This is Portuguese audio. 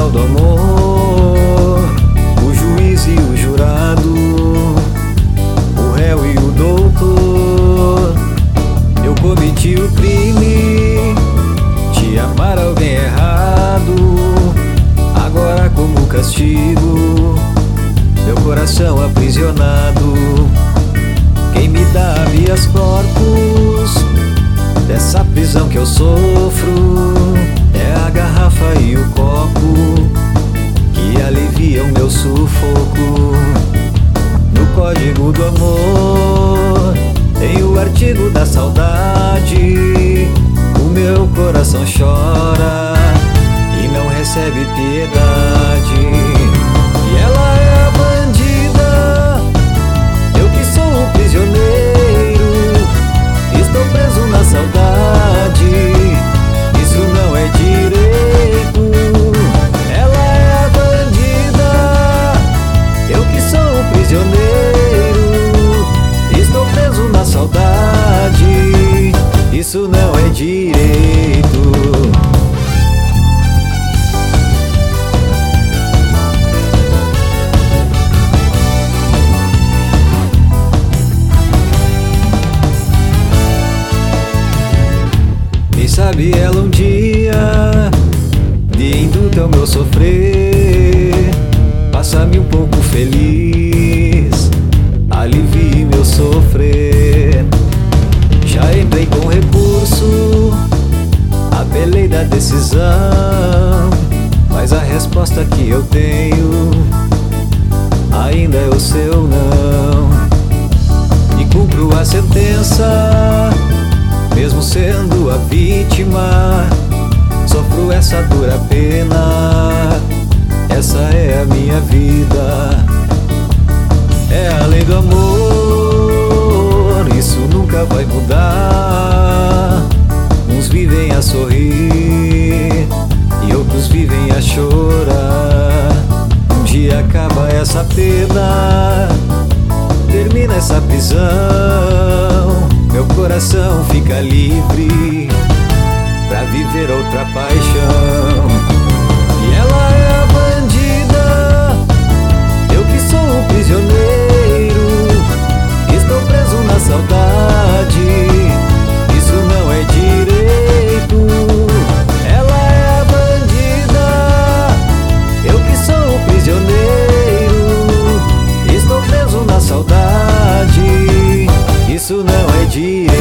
tribunal do amor, o juiz e o jurado, o réu e o doutor. Eu cometi o crime de amar alguém errado. Agora, como castigo, meu coração aprisionado. Quem me dá habeas corpus dessa prisão que eu sofro é a garrafa e o copo que aliviam meu sufoco. No código do amor tem o artigo da saudade. O meu coração chora e não recebe piedade. E ela é a bandida, eu que sou o prisioneiro. Estou preso na saudade, isso não é direito. Ela é a bandida, eu que sou o prisioneiro. Estou preso na saudade, isso não é direito. Sabe ela um dia, de indulto ao meu sofrer, passa-me um pouco feliz, alivie meu sofrer. Já entrei com recurso, apelei da decisão, mas a resposta que eu tenho ainda é o seu não. E cumpro a sentença, mesmo sendo a vítima, sofro essa dura pena. Essa é a minha vida, é a lei do amor, isso nunca vai mudar. Uns vivem a sorrir e outros vivem a chorar. Um dia acaba essa pena, termina essa prisão, meu coração fica livre pra viver outra paixão. E ela é a bandida, eu que sou o prisioneiro. Estou preso na saudade, isso não é direito. Ela é a bandida, eu que sou o prisioneiro. Estou preso na saudade, isso não é direito.